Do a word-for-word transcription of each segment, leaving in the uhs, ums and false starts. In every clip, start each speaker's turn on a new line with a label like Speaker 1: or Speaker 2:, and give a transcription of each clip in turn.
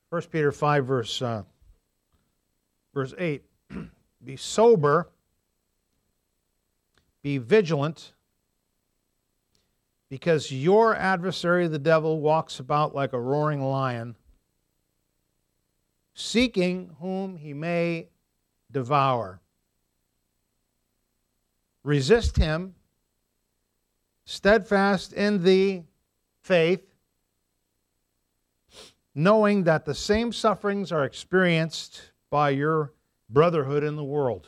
Speaker 1: First Peter five, verse, uh, verse eight. Be sober, be vigilant, because your adversary, the devil, walks about like a roaring lion, seeking whom he may devour. Resist him, steadfast in the faith, knowing that the same sufferings are experienced by your brotherhood in the world.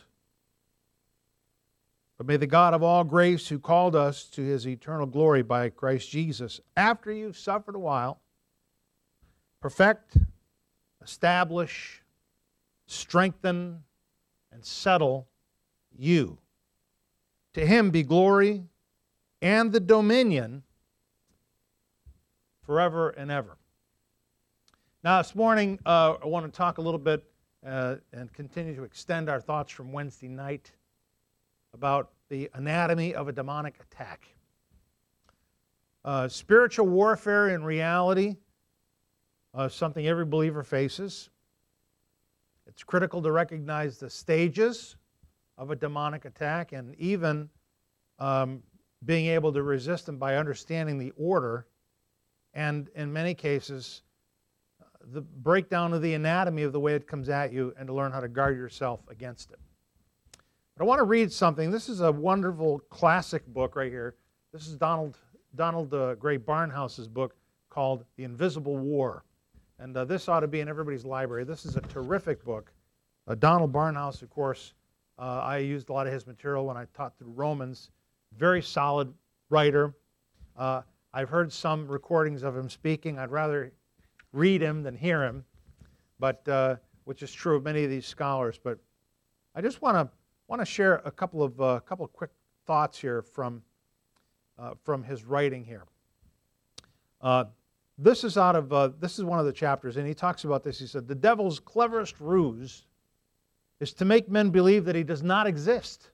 Speaker 1: But may the God of all grace, who called us to His eternal glory by Christ Jesus, after you've suffered a while, perfect, establish, strengthen, and settle you. To Him be glory and the dominion forever and ever. Now, this morning, uh, I want to talk a little bit uh, and continue to extend our thoughts from Wednesday night about the anatomy of a demonic attack. Uh, spiritual warfare in reality uh, is something every believer faces. It's critical to recognize the stages of a demonic attack and even um, being able to resist them by understanding the order and, in many cases, the breakdown of the anatomy of the way it comes at you and to learn how to guard yourself against it. But I want to read something. This is a wonderful classic book right here. This is Donald Donald uh, Gray Barnhouse's book called The Invisible War. And uh, this ought to be in everybody's library. This is a terrific book. Uh, Donald Barnhouse, of course, uh, I used a lot of his material when I taught through Romans. Very solid writer. Uh, I've heard some recordings of him speaking. I'd rather read him than hear him, but uh, which is true of many of these scholars. But I just want to want to share a couple of uh, couple of quick thoughts here from uh, from his writing here. Uh, this is out of uh, this is one of the chapters, and he talks about this. He said, "The devil's cleverest ruse is to make men believe that he does not exist."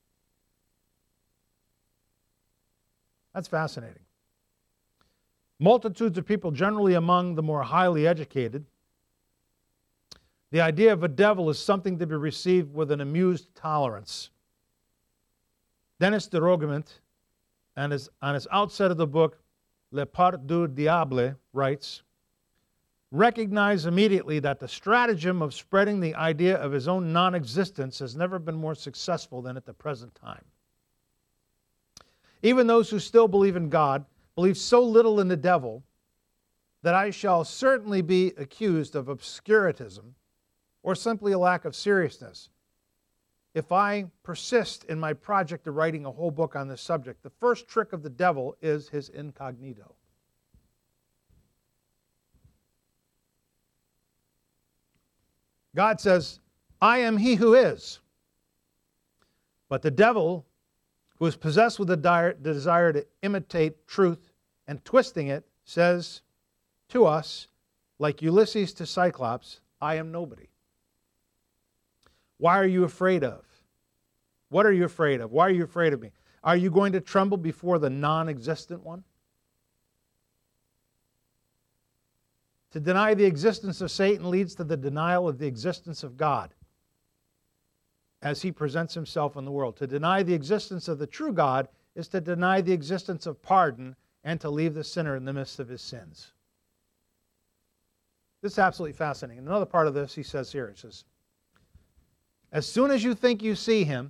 Speaker 1: That's fascinating. Multitudes of people, generally among the more highly educated, the idea of a devil is something to be received with an amused tolerance. Denis de Rougemont, and his, on his outset of the book, Le Part du Diable, writes, recognize immediately that the stratagem of spreading the idea of his own non-existence has never been more successful than at the present time. Even those who still believe in God believe so little in the devil that I shall certainly be accused of obscurantism or simply a lack of seriousness if I persist in my project of writing a whole book on this subject. The first trick of the devil is his incognito. God says, I am he who is. But the devil, who is possessed with the desire to imitate truth and twisting it, says to us, like Ulysses to Cyclops, I am nobody. Why are you afraid of? What are you afraid of? Why are you afraid of me? Are you going to tremble before the non-existent one? To deny the existence of Satan leads to the denial of the existence of God as he presents himself in the world. To deny the existence of the true God is to deny the existence of pardon and to leave the sinner in the midst of his sins. This is absolutely fascinating. Another part of this, he says here, it says, as soon as you think you see him,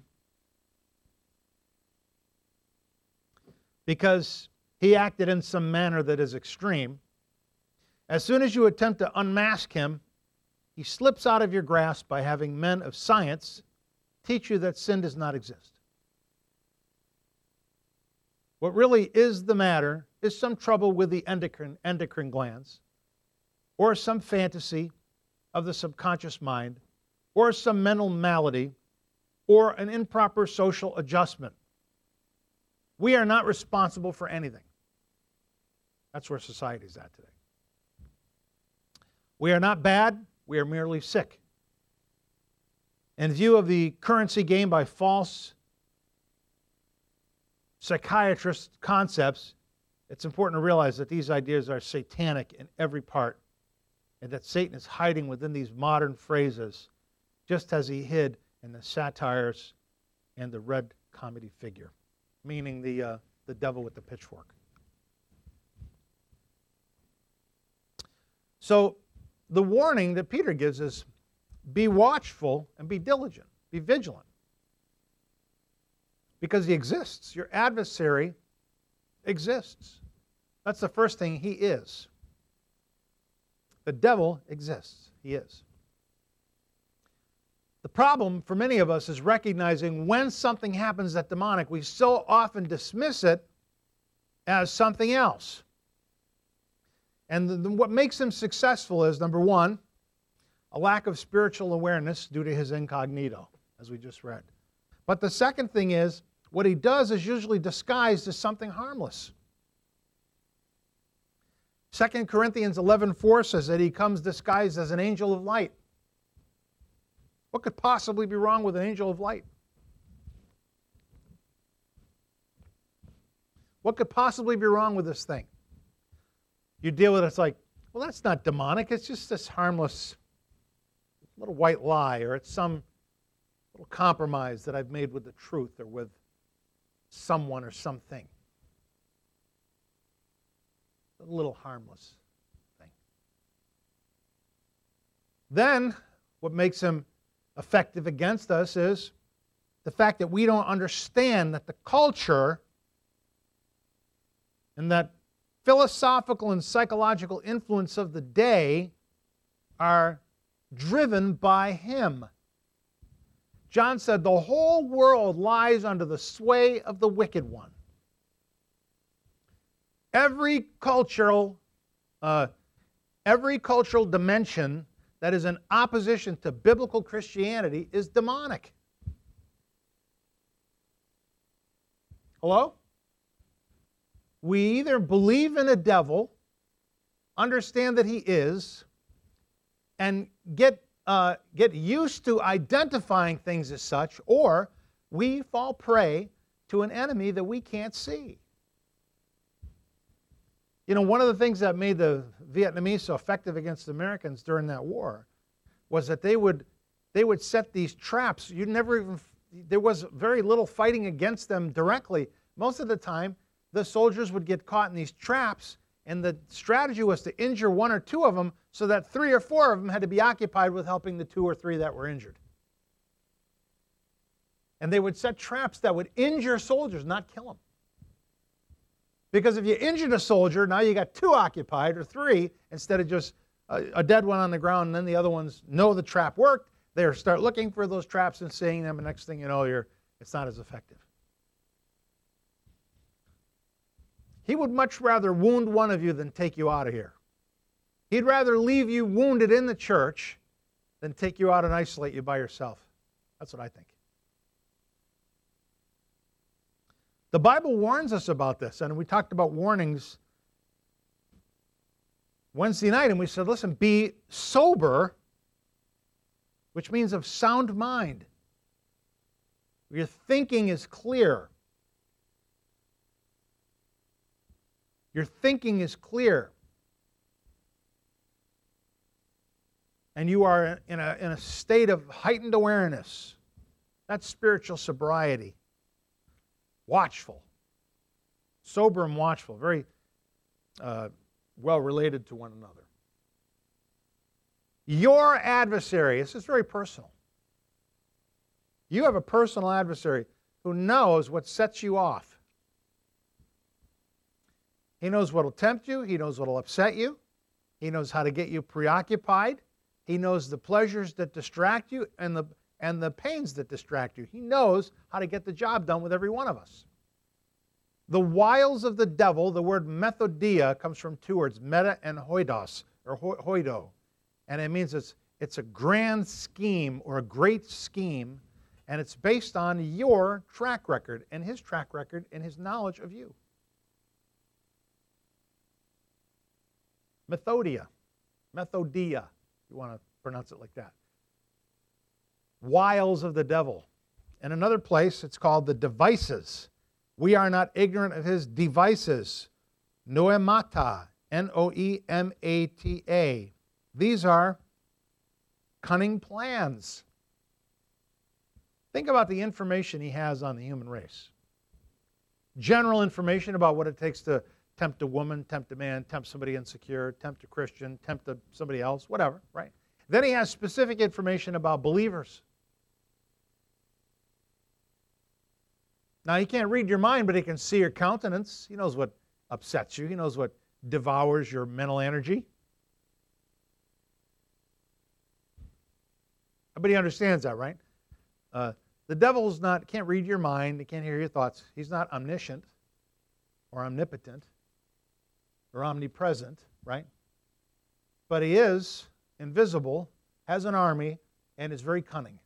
Speaker 1: because he acted in some manner that is extreme, as soon as you attempt to unmask him, he slips out of your grasp by having men of science teach you that sin does not exist. What really is the matter is some trouble with the endocrine, endocrine glands, or some fantasy of the subconscious mind, or some mental malady, or an improper social adjustment. We are not responsible for anything. That's where society is at today. We are not bad, we are merely sick. In view of the currency gained by false psychiatrist concepts, it's important to realize that these ideas are satanic in every part, and that Satan is hiding within these modern phrases, just as he hid in the satires and the red comedy figure, meaning the, uh, the devil with the pitchfork. So the warning that Peter gives is, be watchful and be diligent, be vigilant. Because he exists. Your adversary exists. That's the first thing, he is. The devil exists. He is. The problem for many of us is recognizing when something happens that's demonic, we so often dismiss it as something else. And the, the, what makes him successful is, number one, a lack of spiritual awareness due to his incognito, as we just read. But the second thing is, what he does is usually disguised as something harmless. Second Corinthians eleven four says that he comes disguised as an angel of light. What could possibly be wrong with an angel of light? What could possibly be wrong with this thing? You deal with it, it's like, well, that's not demonic. It's just this harmless little white lie, or it's some little compromise that I've made with the truth or with someone or something. A little harmless thing. Then, what makes him effective against us is the fact that we don't understand that the culture and that philosophical and psychological influence of the day are driven by him. John said the whole world lies under the sway of the wicked one. Every cultural, uh, every cultural dimension that is in opposition to biblical Christianity is demonic. Hello? We either believe in a devil, understand that he is, and get, uh, get used to identifying things as such, or we fall prey to an enemy that we can't see. You know, one of the things that made the Vietnamese so effective against the Americans during that war was that they would, they would set these traps. You never even, there was very little fighting against them directly. Most of the time, the soldiers would get caught in these traps, and the strategy was to injure one or two of them so that three or four of them had to be occupied with helping the two or three that were injured. And they would set traps that would injure soldiers, not kill them. Because if you injured a soldier, now you got two occupied, or three, instead of just a, a dead one on the ground, and then the other ones know the trap worked. They start looking for those traps and seeing them, and next thing you know, you're, it's not as effective. He would much rather wound one of you than take you out of here. He'd rather leave you wounded in the church than take you out and isolate you by yourself. That's what I think. The Bible warns us about this, and we talked about warnings Wednesday night, and we said, listen, be sober, which means of sound mind. Your thinking is clear. Your thinking is clear. And you are in a, in a state of heightened awareness. That's spiritual sobriety. Watchful. Sober and watchful. Very uh, well related to one another. Your adversary, this is very personal. You have a personal adversary who knows what sets you off. He knows what will tempt you. He knows what will upset you. He knows how to get you preoccupied. He knows the pleasures that distract you and the, and the pains that distract you. He knows how to get the job done with every one of us. The wiles of the devil, the word methodia, comes from two words, meta and hoidos, or hoido. And it means it's, it's a grand scheme or a great scheme, and it's based on your track record and his track record and his knowledge of you. Methodia, methodia, you want to pronounce it like that. Wiles of the devil. In another place, it's called the devices. We are not ignorant of his devices. Noemata, N O E M A T A. These are cunning plans. Think about the information he has on the human race. General information about what it takes to tempt a woman, tempt a man, tempt somebody insecure, tempt a Christian, tempt a, somebody else, whatever, right? Then he has specific information about believers. Now, he can't read your mind, but he can see your countenance. He knows what upsets you. He knows what devours your mental energy. But he understands that, right? Uh, the devil's not, can't read your mind. He can't hear your thoughts. He's not omniscient or omnipotent or omnipresent, right? But he is invisible, has an army, and is very cunning.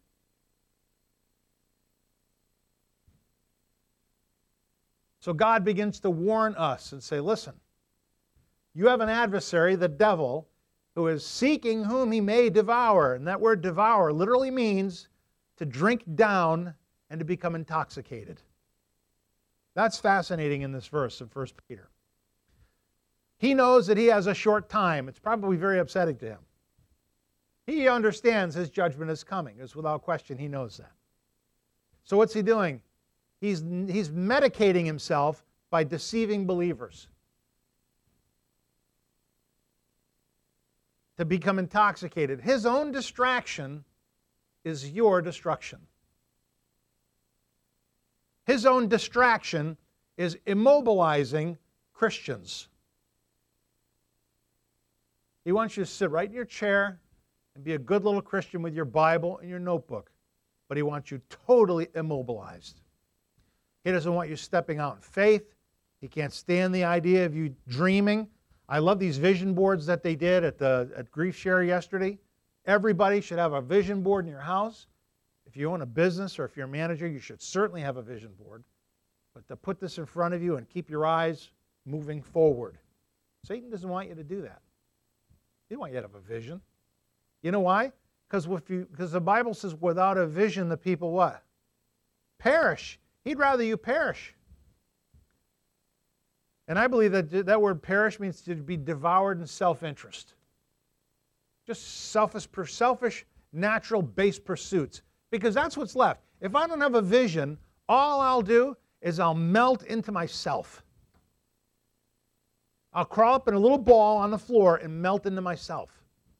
Speaker 1: So God begins to warn us and say, listen, you have an adversary, the devil, who is seeking whom he may devour. And that word devour literally means to drink down and to become intoxicated. That's fascinating in this verse in First Peter. He knows that he has a short time. It's probably very upsetting to him. He understands his judgment is coming. It's without question, he knows that. So what's he doing? He's, he's medicating himself by deceiving believers to become intoxicated. His own distraction is your destruction. His own distraction is immobilizing Christians. He wants you to sit right in your chair and be a good little Christian with your Bible and your notebook, but he wants you totally immobilized. He doesn't want you stepping out in faith. He can't stand the idea of you dreaming. I love these vision boards that they did at the at Grief Share yesterday. Everybody should have a vision board in your house. If you own a business or if you're a manager, you should certainly have a vision board. But to put this in front of you and keep your eyes moving forward. Satan doesn't want you to do that. He doesn't want you to have a vision. You know why? Because if you because the Bible says without a vision the people what? Perish. He'd rather you perish. And I believe that that word perish means to be devoured in self-interest. Just selfish, selfish, natural, base pursuits. Because that's what's left. If I don't have a vision, all I'll do is I'll melt into myself. I'll crawl up in a little ball on the floor and melt into myself.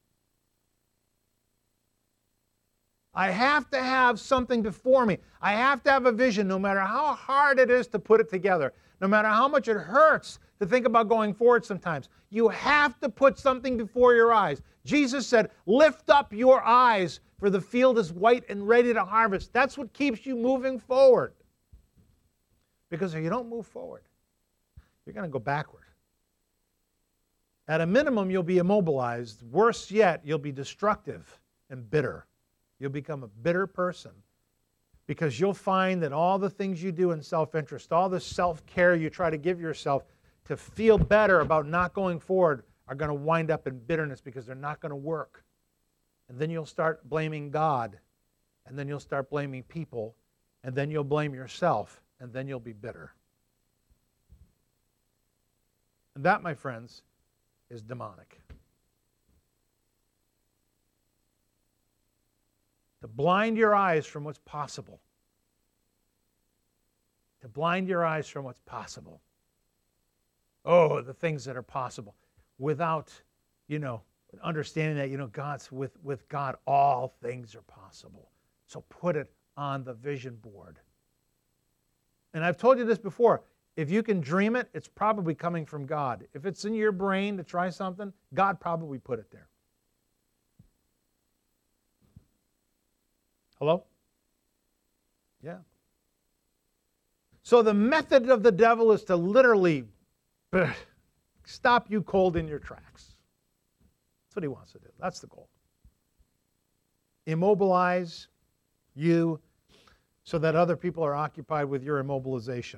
Speaker 1: I have to have something before me. I have to have a vision, no matter how hard it is to put it together, no matter how much it hurts to think about going forward sometimes. You have to put something before your eyes. Jesus said, lift up your eyes, for the field is white and ready to harvest. That's what keeps you moving forward. Because if you don't move forward, you're going to go backward. At a minimum, you'll be immobilized. Worse yet, you'll be destructive and bitter. You'll become a bitter person because you'll find that all the things you do in self-interest, all the self-care you try to give yourself to feel better about not going forward are going to wind up in bitterness because they're not going to work. And then you'll start blaming God, and then you'll start blaming people, and then you'll blame yourself, and then you'll be bitter. And that, my friends, is demonic. To blind your eyes from what's possible. To blind your eyes from what's possible. Oh, the things that are possible. Without, you know, understanding that, you know, God's with, with God, all things are possible. So put it on the vision board. And I've told you this before. If you can dream it, it's probably coming from God. If it's in your brain to try something, God probably put it there. Hello? Yeah. So the method of the devil is to literally stop you cold in your tracks. That's what he wants to do. That's the goal. Immobilize you so that other people are occupied with your immobilization.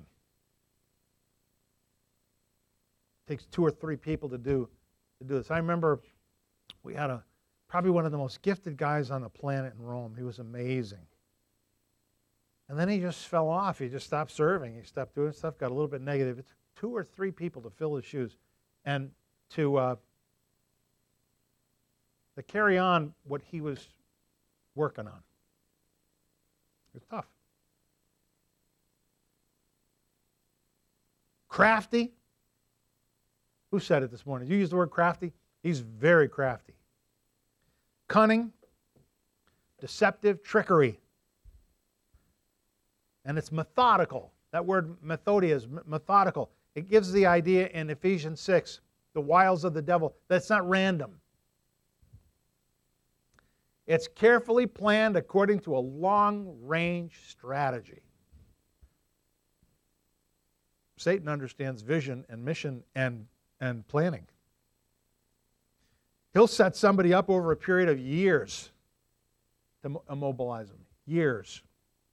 Speaker 1: It takes two or three people to do, to do this. I remember we had a probably one of the most gifted guys on the planet in Rome. He was amazing. And then he just fell off. He just stopped serving. He stopped doing stuff, got a little bit negative. It took two or three people to fill his shoes and to uh, to carry on what he was working on. It was tough. Crafty. Who said it this morning? You used the word crafty? He's very crafty. Cunning, deceptive, trickery. And it's methodical. That word methodia is methodical. It gives the idea in Ephesians six, the wiles of the devil, that's not random. It's carefully planned according to a long-range strategy. Satan understands vision and mission and, and planning. He'll set somebody up over a period of years to immobilize them. Years.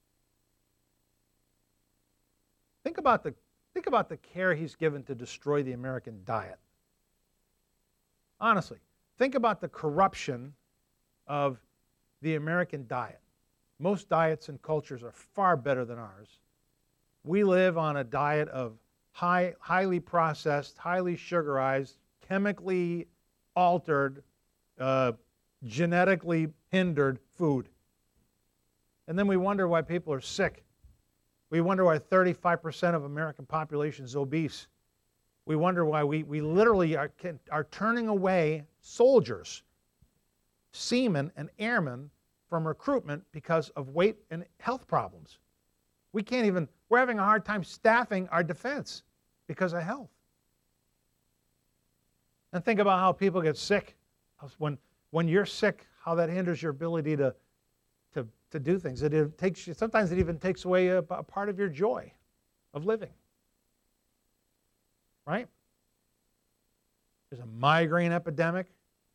Speaker 1: Think about the, think about the care he's given to destroy the American diet. Honestly, think about the corruption of the American diet. Most diets and cultures are far better than ours. We live on a diet of high, highly processed, highly sugarized, chemically altered, uh, genetically hindered food. And then we wonder why people are sick. We wonder why thirty-five percent of American population is obese. We wonder why we, we literally are, can, are turning away soldiers, seamen and airmen from recruitment because of weight and health problems. We can't even, we're having a hard time staffing our defense because of health. And think about how people get sick. When, when you're sick, how that hinders your ability to, to, to do things. It, it takes, sometimes it even takes away a, a part of your joy of living. Right? There's a migraine epidemic.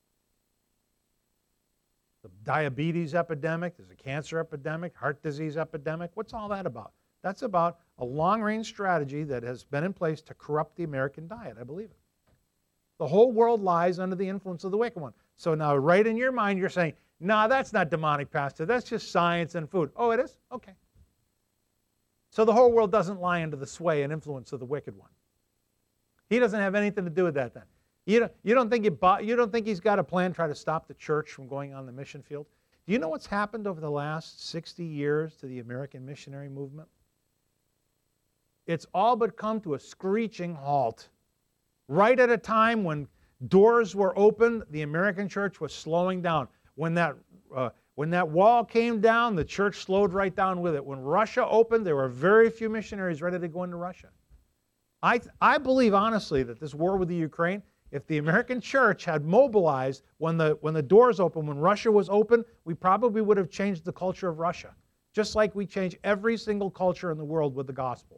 Speaker 1: The diabetes epidemic. There's a cancer epidemic, heart disease epidemic. What's all that about? That's about a long-range strategy that has been in place to corrupt the American diet. I believe it. The whole world lies under the influence of the wicked one. So now right in your mind you're saying, nah, that's not demonic, Pastor. That's just science and food. Oh, it is? Okay. So the whole world doesn't lie under the sway and influence of the wicked one. He doesn't have anything to do with that then. You don't, you don't think he bought, you don't think he's got a plan to try to stop the church from going on the mission field? Do you know what's happened over the last sixty years to the American missionary movement? It's all but come to a screeching halt. Right at a time when doors were open, the American church was slowing down. When that, uh, when that wall came down, the church slowed right down with it. When Russia opened, there were very few missionaries ready to go into Russia. I, I believe honestly that this war with the Ukraine, if the American church had mobilized when the, when the doors opened, when Russia was open, we probably would have changed the culture of Russia, just like we change every single culture in the world with the gospel.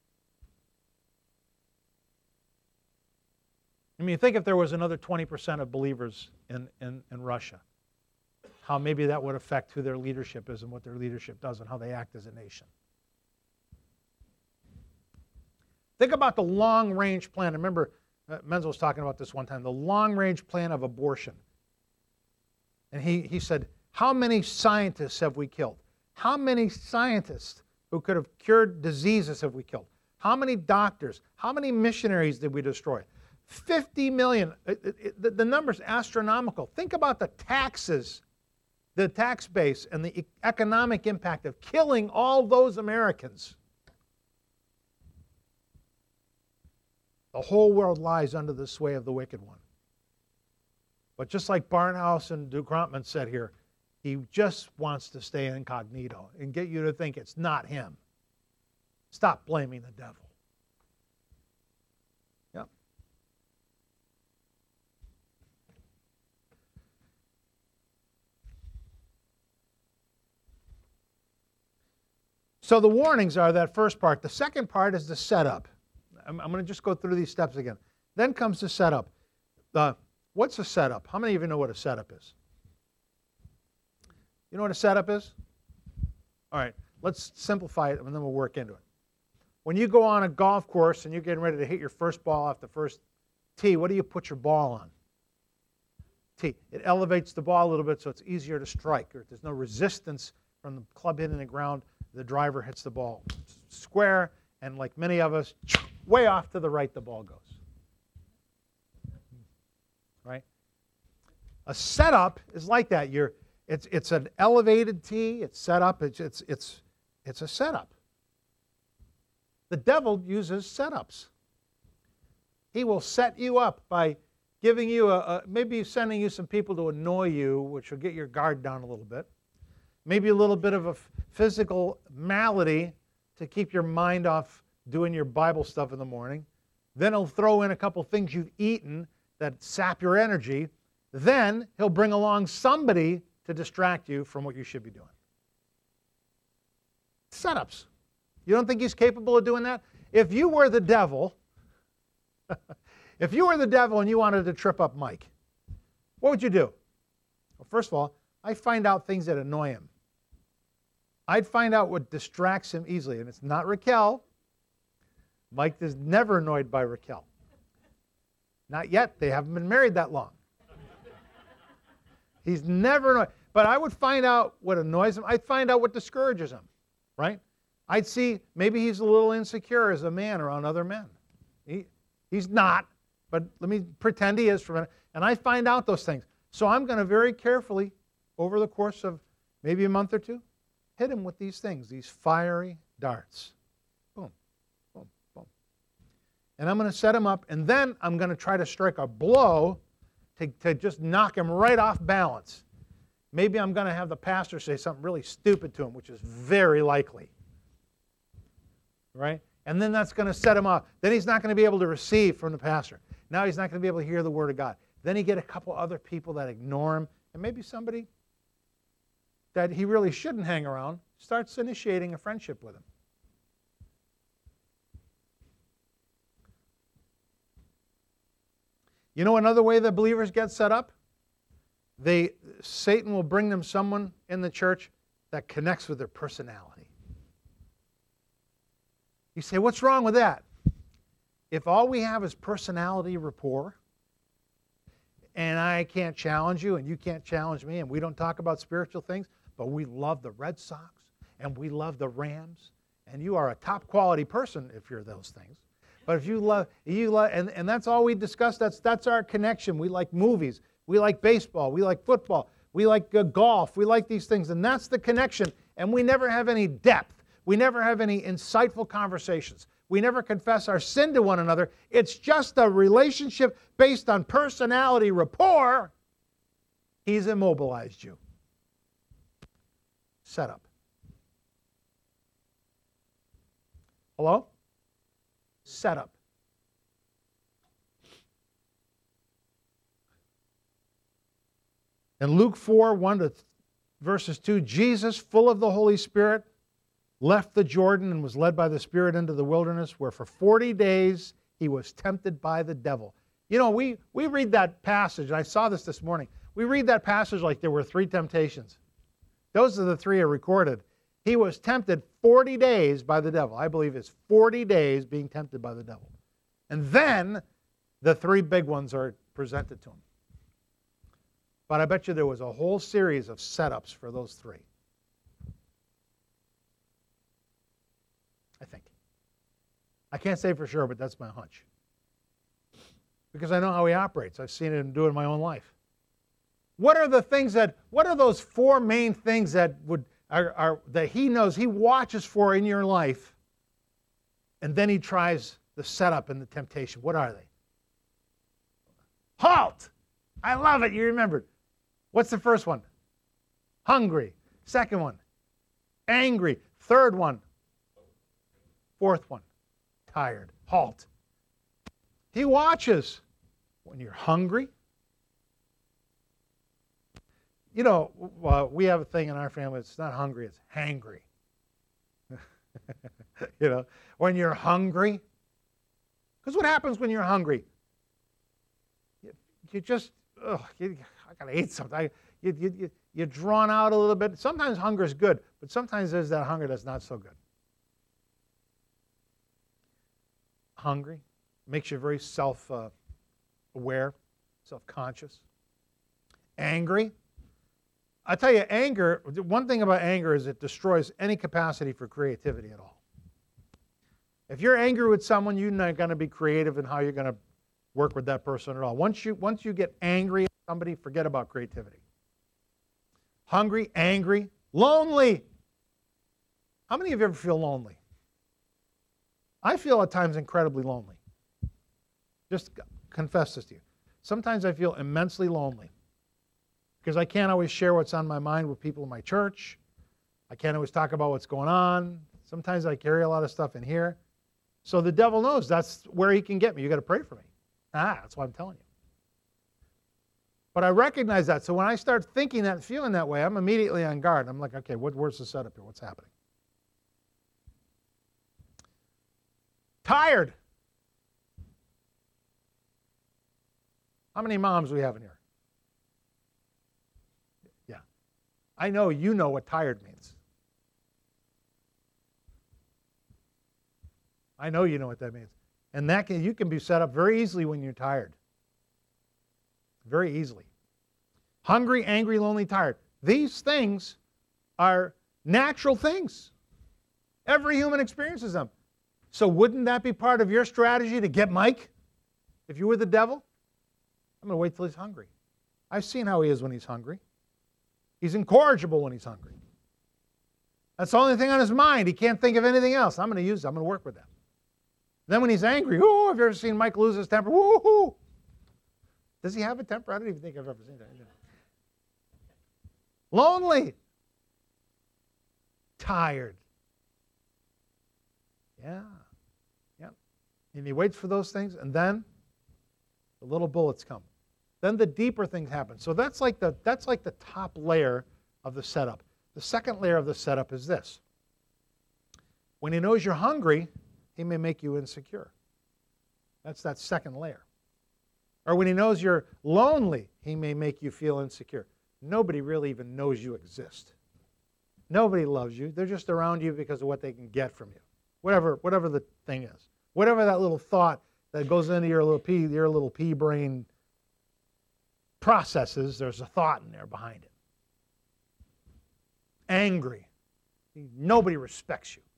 Speaker 1: I mean, think if there was another twenty percent of believers in, in, in Russia, how maybe that would affect who their leadership is and what their leadership does and how they act as a nation. Think about the long-range plan. I remember uh, Menzel was talking about this one time, the long-range plan of abortion. And he, he said, how many scientists have we killed? How many scientists who could have cured diseases have we killed? How many doctors? How many missionaries did we destroy? fifty million. It, it, the, the number's astronomical. Think about the taxes, the tax base, and the economic impact of killing all those Americans. The whole world lies under the sway of the wicked one. But just like Barnhouse and Ducrompman said here, he just wants to stay incognito and get you to think it's not him. Stop blaming the devil. Yep. So the warnings are that first part. The second part is the setup. I'm, I'm going to just go through these steps again. Then comes the setup. Uh, what's a setup? How many of you know what a setup is? You know what a setup is? All right, let's simplify it and then we'll work into it. When you go on a golf course and you're getting ready to hit your first ball off the first tee, what do you put your ball on? Tee. It elevates the ball a little bit so it's easier to strike. Or there's no resistance from the club hitting the ground. The driver hits the ball square, and like many of us, way off to the right the ball goes. Right? A setup is like that. You're, it's, it's an elevated tee. It's set up. It's, it's, it's, it's a setup. The devil uses setups. He will set you up by giving you a, a, maybe sending you some people to annoy you, which will get your guard down a little bit. Maybe a little bit of a physical malady to keep your mind off doing your Bible stuff in the morning. Then he'll throw in a couple things you've eaten that sap your energy. Then he'll bring along somebody to distract you from what you should be doing. Setups. You don't think he's capable of doing that? If you were the devil, if you were the devil and you wanted to trip up Mike, what would you do? Well, first of all, I'd find out things that annoy him. I'd find out what distracts him easily. And it's not Raquel. Mike is never annoyed by Raquel. Not yet. They haven't been married that long. He's never annoyed. But I would find out what annoys him. I'd find out what discourages him, right? I'd see maybe he's a little insecure as a man around other men. He, he's not, but let me pretend he is for a minute. And I find out those things. So I'm going to very carefully, over the course of maybe a month or two, hit him with these things, these fiery darts. Boom, boom, boom. And I'm going to set him up, and then I'm going to try to strike a blow to, to just knock him right off balance. Maybe I'm going to have the pastor say something really stupid to him, which is very likely. Right? And then that's going to set him off. Then he's not going to be able to receive from the pastor. Now he's not going to be able to hear the Word of God. Then he get a couple other people that ignore him, and maybe somebody that he really shouldn't hang around starts initiating a friendship with him. You know another way that believers get set up? They, Satan will bring them someone in the church that connects with their personality. You say, what's wrong with that? If all we have is personality rapport, and I can't challenge you and you can't challenge me, and we don't talk about spiritual things, but we love the Red Sox and we love the Rams, and you are a top quality person if you're those things. But if you love, you love, and, and that's all we discuss, that's, that's our connection. We like movies, we like baseball, we like football, we like uh, golf, we like these things, and that's the connection, and we never have any depth. We never have any insightful conversations. We never confess our sin to one another. It's just a relationship based on personality rapport. He's immobilized you. Set up. Hello? Set up. In Luke four, one to verses two, Jesus, full of the Holy Spirit, left the Jordan and was led by the Spirit into the wilderness, where for forty days he was tempted by the devil. You know, we, we read that passage, and I saw this this morning. We read that passage like there were three temptations. Those are the three are recorded. He was tempted forty days by the devil. I believe it's forty days being tempted by the devil. And then the three big ones are presented to him. But I bet you there was a whole series of setups for those three. I think. I can't say for sure, but that's my hunch. Because I know how he operates. I've seen him do it in my own life. What are the things that, what are those four main things that would are, are that he knows, he watches for in your life, and then he tries the setup and the temptation? What are they? Halt! I love it, you remembered. What's the first one? Hungry. Second one, angry. Third one, fourth one, tired. Halt. He watches when you're hungry. You know, uh, we have a thing in our family, it's not hungry, it's hangry. You know, when you're hungry. Because what happens when you're hungry? You, you just, ugh, you, I got to eat something. I, you, you, you, you're drawn out a little bit. Sometimes hunger is good, but sometimes there's that hunger that's not so good. Hungry makes you very self-aware, uh, self-conscious. Angry. I tell you, anger, one thing about anger is it destroys any capacity for creativity at all. If you're angry with someone, you're not going to be creative in how you're going to work with that person at all. Once you, once you get angry at a Somebody forget about creativity. Hungry, angry, lonely. How many of you ever feel lonely? I feel at times incredibly lonely. Just confess this to you. Sometimes I feel immensely lonely because I can't always share what's on my mind with people in my church. I can't always talk about what's going on. Sometimes I carry a lot of stuff in here. So the devil knows that's where he can get me. You got to pray for me. Ah, that's why I'm telling you. But I recognize that. So when I start thinking that, feeling that way, I'm immediately on guard. I'm like, okay, what, where's the setup here? What's happening? Tired. How many moms we have in here? Yeah. I know you know what tired means. I know you know what that means. And that can, you can be set up very easily when you're tired. Very easily. Hungry, angry, lonely, tired. These things are natural things. Every human experiences them. So wouldn't that be part of your strategy to get Mike? If you were the devil? I'm going to wait till he's hungry. I've seen how he is when he's hungry. He's incorrigible when he's hungry. That's the only thing on his mind. He can't think of anything else. I'm going to use it. I'm going to work with that. Then when he's angry, oh, have you ever seen Mike lose his temper? Woo-hoo! Does he have a temper? I don't even think I've ever seen that. Lonely. Tired. Yeah. Yeah. And he waits for those things, and then the little bullets come. Then the deeper things happen. So that's like the that's like the top layer of the setup. The second layer of the setup is this. When he knows you're hungry, he may make you insecure. That's that second layer. Or when he knows you're lonely, he may make you feel insecure. Nobody really even knows you exist. Nobody loves you. They're just around you because of what they can get from you. Whatever, whatever the thing is. Whatever that little thought that goes into your little pea, your little pea brain processes, there's a thought in there behind it. Angry. Nobody respects you.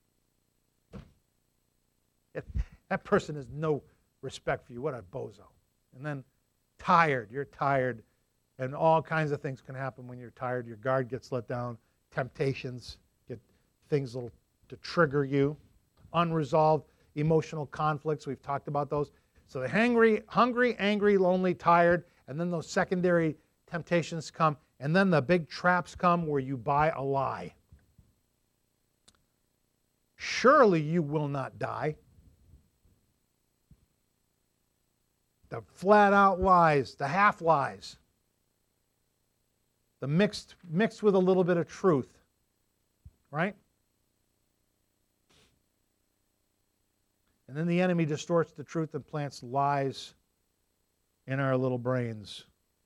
Speaker 1: That person has no respect for you. What a bozo. And then tired. You're tired. And all kinds of things can happen when you're tired. Your guard gets let down. Temptations get things little to trigger you. Unresolved emotional conflicts. We've talked about those. So the hungry, hungry, angry, lonely, tired, and then those secondary temptations come, and then the big traps come where you buy a lie. Surely you will not die. The flat-out lies, the half-lies, the mixed, mixed with a little bit of truth, right? And then the enemy distorts the truth and plants lies in our little brains.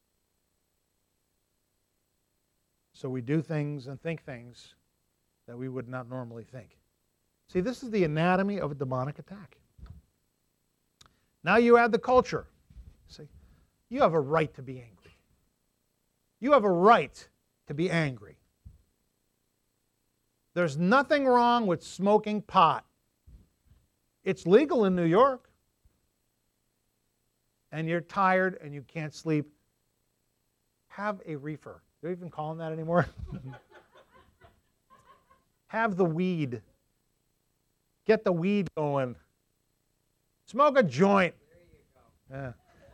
Speaker 1: So we do things and think things that we would not normally think. See, this is the anatomy of a demonic attack. Now you add the culture. See, you have a right to be angry. You have a right to be angry. There's nothing wrong with smoking pot. It's legal in New York. And you're tired and you can't sleep. Have a reefer. Do you even call them that anymore? Have the weed. Get the weed going. Smoke a joint. Yeah.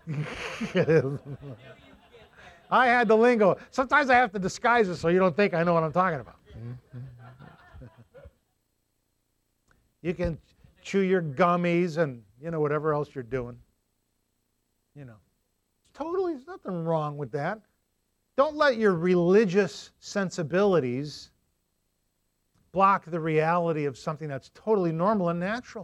Speaker 1: I had the lingo. Sometimes I have to disguise it so you don't think I know what I'm talking about. You can chew your gummies and, you know, whatever else you're doing. You know. Totally, there's nothing wrong with that. Don't let your religious sensibilities block the reality of something that's totally normal and natural.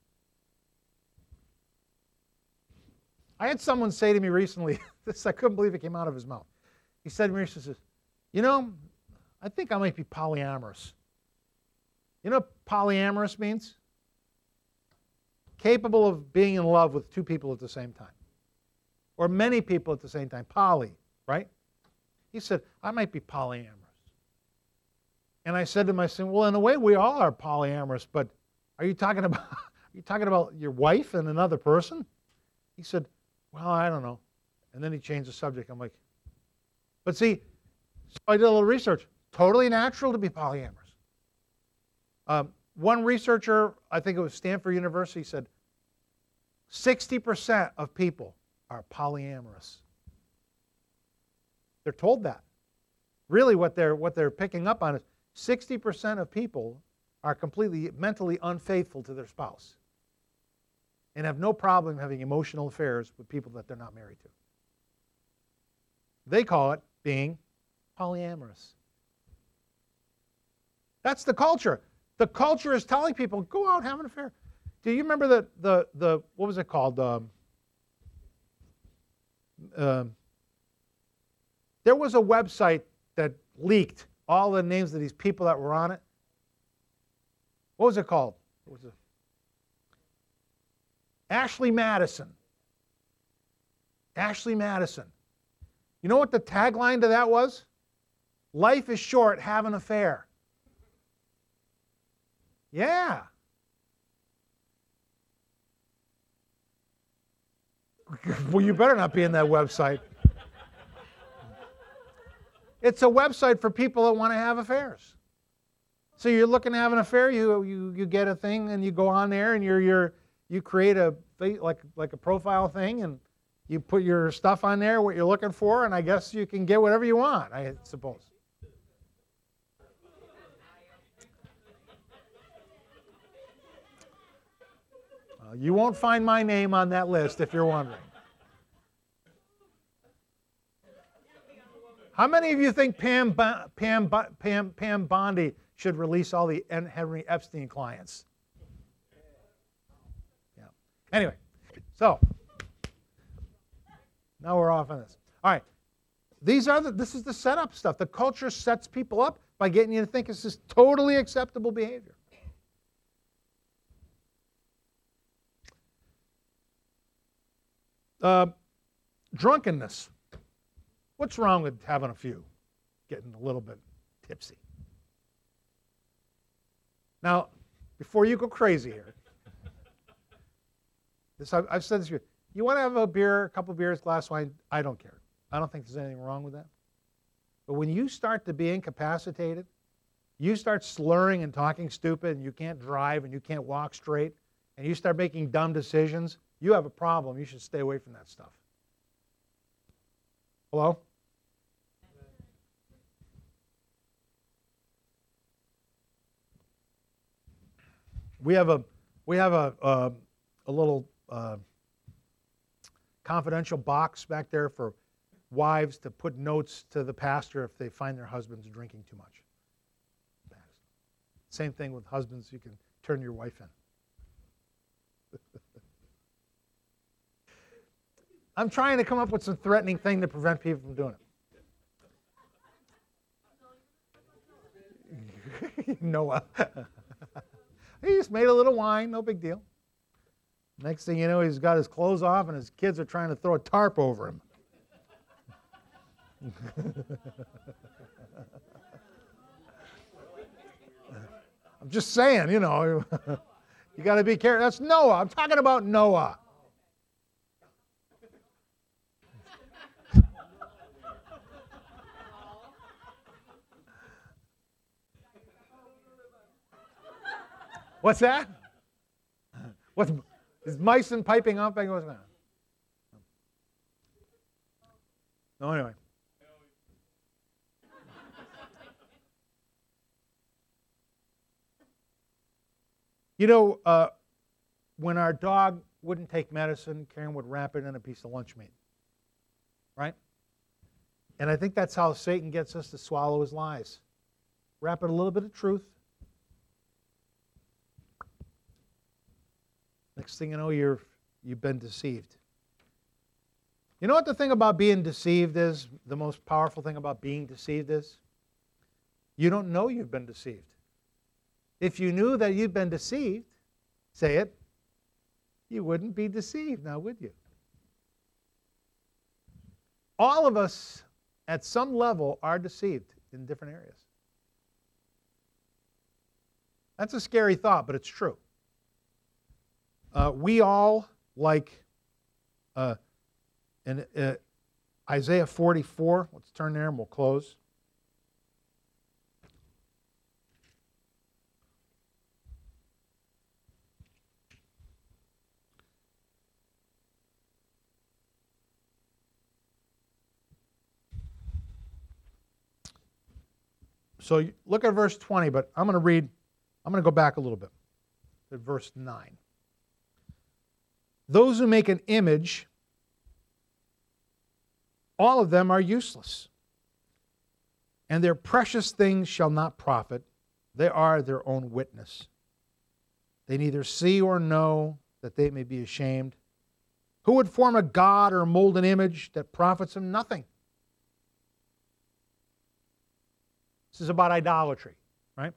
Speaker 1: I had someone say to me recently, this I couldn't believe it came out of his mouth. He said to me, he says, you know, I think I might be polyamorous. You know what polyamorous means? Capable of being in love with two people at the same time. Or many people at the same time. Poly, right? He said, I might be polyamorous. And I said to him, I said, well, in a way we all are polyamorous, but are you talking about are you talking about your wife and another person? He said, well, I don't know. And then he changed the subject. I'm like, But see, so I did a little research. Totally natural to be polyamorous. Um, one researcher, I think it was Stanford University, said sixty percent of people are polyamorous. They're told that. Really what they're, what they're picking up on is sixty percent of people are completely mentally unfaithful to their spouse and have no problem having emotional affairs with people that they're not married to. They call it being polyamorous. That's the culture. The culture is telling people, go out and have an affair. Do you remember the, the, the what was it called? Um, um, there was a website that leaked all the names of these people that were on it. What was it called? What was it? Ashley Madison. Ashley Madison. You know what the tagline to that was? Life is short, have an affair. Yeah. Well, you better not be in that website. It's a website for people that want to have affairs. So you're looking to have an affair, you you you get a thing and you go on there and you're you're you create a like like a profile thing and you put your stuff on there, what you're looking for, and I guess you can get whatever you want, I suppose. Uh, you won't find my name on that list if you're wondering. How many of you think Pam, Pam, Pam, Pam Bondi should release all the Henry Epstein clients? Yeah. Anyway, so now we're off on this. All right. These are the, this is the setup stuff. The culture sets people up by getting you to think this is totally acceptable behavior. Uh, drunkenness. What's wrong with having a few? Getting a little bit tipsy. Now, before you go crazy here, this I've, I've said this here. You want to have a beer, a couple beers, glass of wine, I don't care. I don't think there's anything wrong with that. But when you start to be incapacitated, you start slurring and talking stupid, and you can't drive and you can't walk straight, and you start making dumb decisions, you have a problem. You should stay away from that stuff. Hello? We have a we have a a, a little uh, confidential box back there for wives to put notes to the pastor if they find their husbands drinking too much. Same thing with husbands. You can turn your wife in. I'm trying to come up with some threatening thing to prevent people from doing it. Noah. He just made a little wine, no big deal. Next thing you know, he's got his clothes off and his kids are trying to throw a tarp over him. I'm just saying, you know, you got to be careful. That's Noah. I'm talking about Noah. What's that? What's is Myson piping up? I go, no, anyway. You know, uh, when our dog wouldn't take medicine, Karen would wrap it in a piece of lunch meat. Right? And I think that's how Satan gets us to swallow his lies. Wrap it a little bit of truth. Next thing you know, you're, you've been deceived. You know what the thing about being deceived is? The most powerful thing about being deceived is? You don't know you've been deceived. If you knew that you've been deceived, say it, you wouldn't be deceived now, would you? All of us, at some level, are deceived in different areas. That's a scary thought, but it's true. Uh, we all, like, uh, and uh, Isaiah forty-four. Let's turn there and we'll close. So look at verse twenty, but I'm going to read, I'm going to go back a little bit to verse nine. Those who make an image, all of them are useless, and their precious things shall not profit. They are their own witness. They neither see or know that they may be ashamed. Who would form a god or mold an image that profits him nothing? This is about idolatry, right?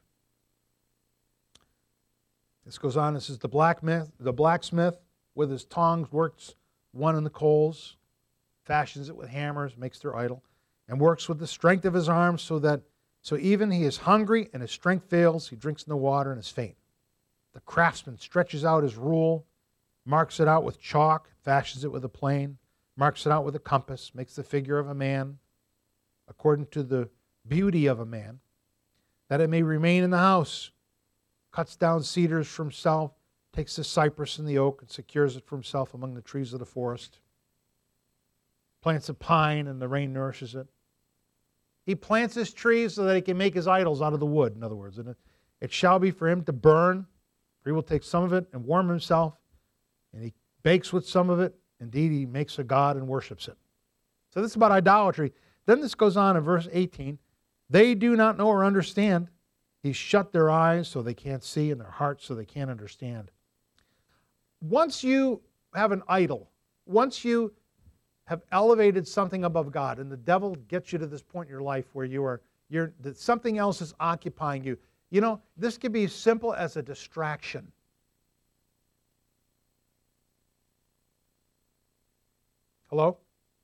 Speaker 1: This goes on. This is the blacksmith, the blacksmith with his tongs works one in the coals, fashions it with hammers, makes their idol, and works with the strength of his arms so that so even he is hungry and his strength fails, he drinks no water and is faint. The craftsman stretches out his rule, marks it out with chalk, fashions it with a plane, marks it out with a compass, makes the figure of a man according to the beauty of a man, that it may remain in the house, cuts down cedars for himself, takes the cypress and the oak and secures it for himself among the trees of the forest, plants a pine and the rain nourishes it. He plants his trees so that he can make his idols out of the wood, in other words. And it, it shall be for him to burn, for he will take some of it and warm himself, and he bakes with some of it. Indeed, he makes a god and worships it. So this is about idolatry. Then this goes on in verse eighteen. They do not know or understand. He's shut their eyes so they can't see and their hearts so they can't understand. Once you have an idol, once you have elevated something above God, and the devil gets you to this point in your life where you are, you're, that something else is occupying you. You know, this could be as simple as a distraction. Hello?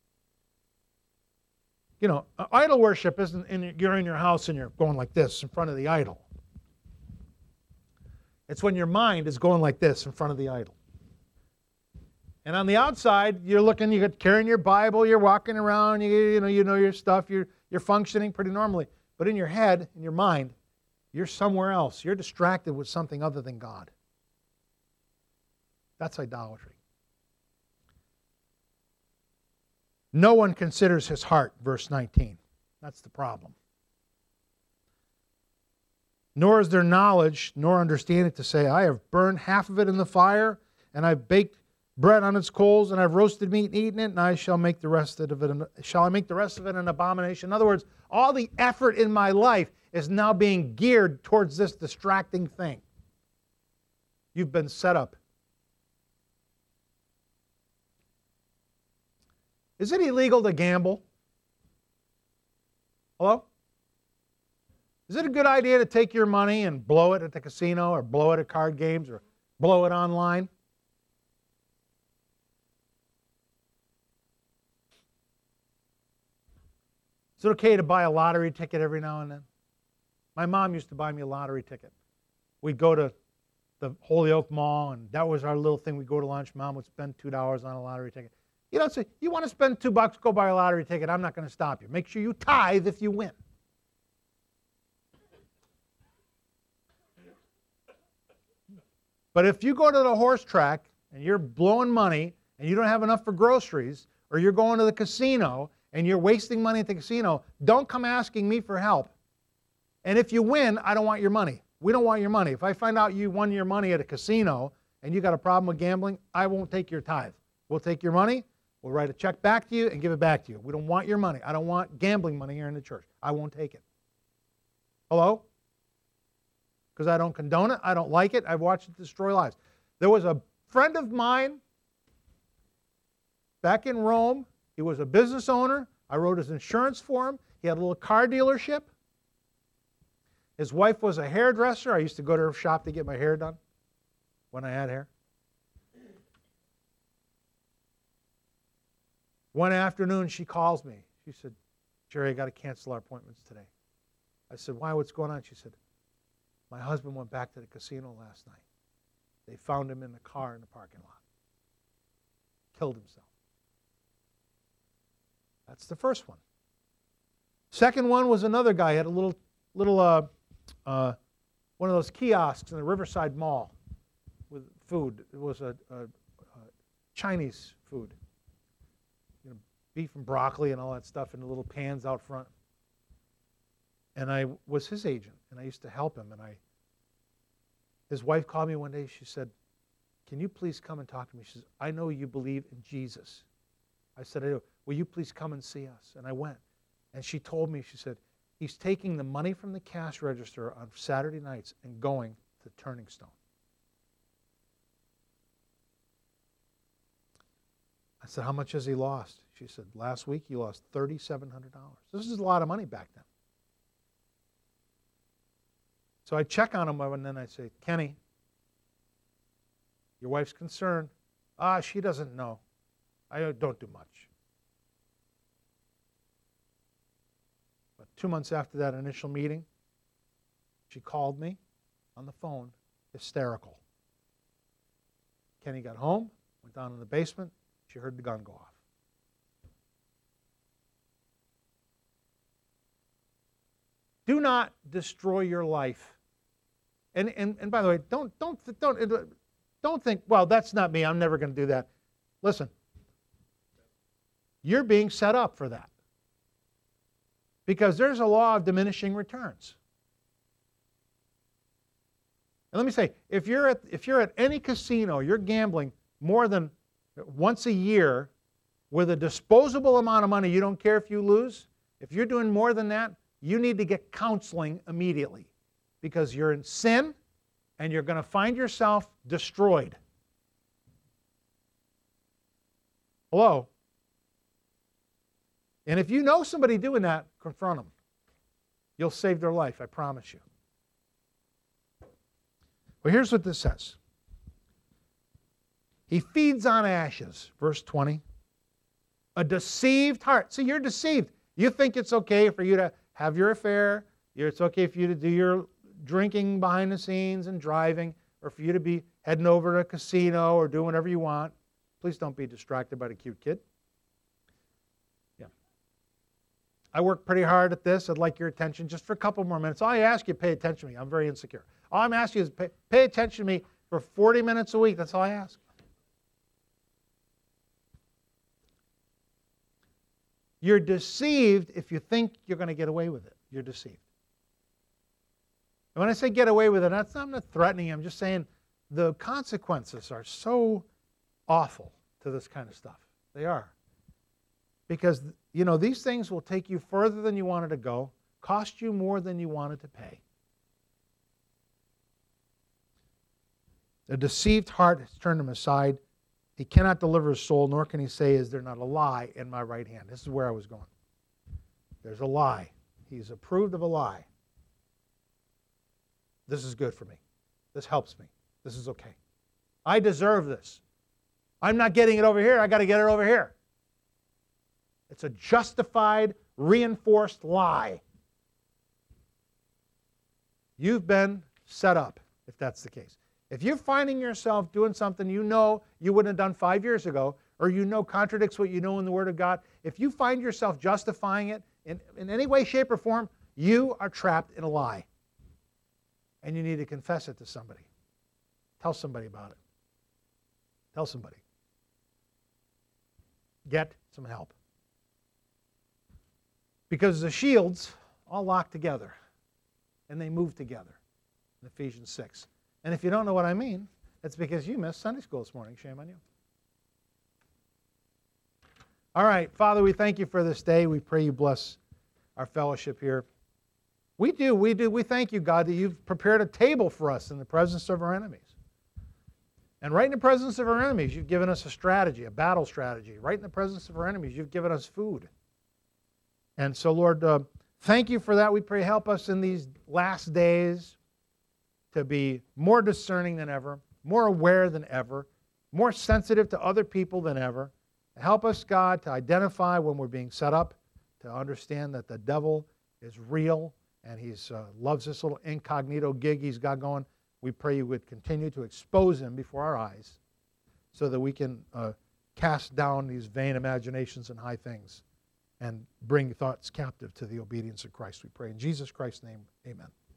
Speaker 1: You know, idol worship isn't in, you're in your house and you're going like this in front of the idol. It's when your mind is going like this in front of the idol. And on the outside, you're looking, you're carrying your Bible, you're walking around, you, you know, you know your stuff, you're, you're functioning pretty normally. But in your head, in your mind, you're somewhere else. You're distracted with something other than God. That's idolatry. No one considers his heart, verse nineteen. That's the problem. Nor is there knowledge, nor understanding to say, I have burned half of it in the fire, and I've baked bread on its coals, and I've roasted meat and eaten it, and I shall make the rest of it an, shall I make the rest of it an abomination? In other words, all the effort in my life is now being geared towards this distracting thing. You've been set up. Is it illegal to gamble? Hello? Is it a good idea to take your money and blow it at the casino or blow it at card games or blow it online? Is it okay to buy a lottery ticket every now and then? My mom used to buy me a lottery ticket. We'd go to the Holyoke Mall, and that was our little thing. We'd go to lunch. Mom would spend two dollars on a lottery ticket. You don't say, you want to spend two bucks, go buy a lottery ticket. I'm not going to stop you. Make sure you tithe if you win. But if you go to the horse track and you're blowing money and you don't have enough for groceries, or you're going to the casino and you're wasting money at the casino, don't come asking me for help. And if you win, I don't want your money. We don't want your money. If I find out you won your money at a casino and you got a problem with gambling, I won't take your tithe. We'll take your money. We'll write a check back to you and give it back to you. We don't want your money. I don't want gambling money here in the church. I won't take it. Hello? Because I don't condone it. I don't like it. I've watched it destroy lives. There was a friend of mine back in Rome. He was a business owner. I wrote his insurance for him. He had a little car dealership. His wife was a hairdresser. I used to go to her shop to get my hair done when I had hair. One afternoon, she calls me. She said, Jerry, I got to cancel our appointments today. I said, why? What's going on? She said, my husband went back to the casino last night. They found him in the car in the parking lot. Killed himself. That's the first one. Second one was another guy. He had a little, little uh, uh, one of those kiosks in the Riverside Mall with food. It was a, a, a Chinese food. You know, beef and broccoli and all that stuff in the little pans out front. And I was his agent, and I used to help him. And I, his wife called me one day. She said, "Can you please come and talk to me?" She says, "I know you believe in Jesus." I said, "I do. Will you please come and see us?" And I went. And she told me, she said, "He's taking the money from the cash register on Saturday nights and going to Turning Stone." I said, "How much has he lost?" She said, "Last week he lost three thousand seven hundred dollars. This is a lot of money back then. So I check on him, and then I say, "Kenny, your wife's concerned." "Ah, she doesn't know. I don't do much." But two months after that initial meeting, she called me on the phone, hysterical. Kenny got home, went down in the basement. She heard the gun go off. Do not destroy your life. And, and, and by the way, don't, don't, don't, don't think, well, that's not me. I'm never going to do that. Listen, you're being set up for that. Because there's a law of diminishing returns. And let me say, if you're at, if you're at any casino, you're gambling more than once a year with a disposable amount of money, you don't care if you lose. If you're doing more than that, you need to get counseling immediately. Because you're in sin, and you're going to find yourself destroyed. Hello? And if you know somebody doing that, confront them. You'll save their life, I promise you. Well, here's what this says. He feeds on ashes, verse twenty. A deceived heart. See, you're deceived. You think it's okay for you to have your affair. It's okay for you to do your drinking behind the scenes and driving, or for you to be heading over to a casino or doing whatever you want. Please don't be distracted by the cute kid. Yeah. I work pretty hard at this. I'd like your attention just for a couple more minutes. All I ask you, pay attention to me. I'm very insecure. All I'm asking you is pay, pay attention to me for forty minutes a week. That's all I ask. You're deceived if you think you're going to get away with it. You're deceived. And when I say get away with it, that's, I'm not threatening. I'm just saying the consequences are so awful to this kind of stuff. They are. Because, you know, these things will take you further than you wanted to go, cost you more than you wanted to pay. A deceived heart has turned him aside. He cannot deliver his soul, nor can he say, "Is there not a lie in my right hand?" This is where I was going. There's a lie. He's approved of a lie. This is good for me. This helps me. This is okay. I deserve this. I'm not getting it over here. I got to get it over here. It's a justified, reinforced lie. You've been set up, if that's the case. If you're finding yourself doing something you know you wouldn't have done five years ago, or you know contradicts what you know in the Word of God, if you find yourself justifying it in, in any way, shape, or form, you are trapped in a lie. And you need to confess it to somebody. Tell somebody about it. Tell somebody. Get some help. Because the shields all lock together. And they move together in Ephesians six. And if you don't know what I mean, it's because you missed Sunday school this morning. Shame on you. All right, Father, we thank you for this day. We pray you bless our fellowship here. We do, we do. We thank you, God, that you've prepared a table for us in the presence of our enemies. And right in the presence of our enemies, you've given us a strategy, a battle strategy. Right in the presence of our enemies, you've given us food. And so, Lord, uh, thank you for that. We pray help us in these last days to be more discerning than ever, more aware than ever, more sensitive to other people than ever. Help us, God, to identify when we're being set up, to understand that the devil is real and he uh, loves this little incognito gig he's got going. We pray you would continue to expose him before our eyes so that we can uh, cast down these vain imaginations and high things and bring thoughts captive to the obedience of Christ, we pray. In Jesus Christ's name, amen.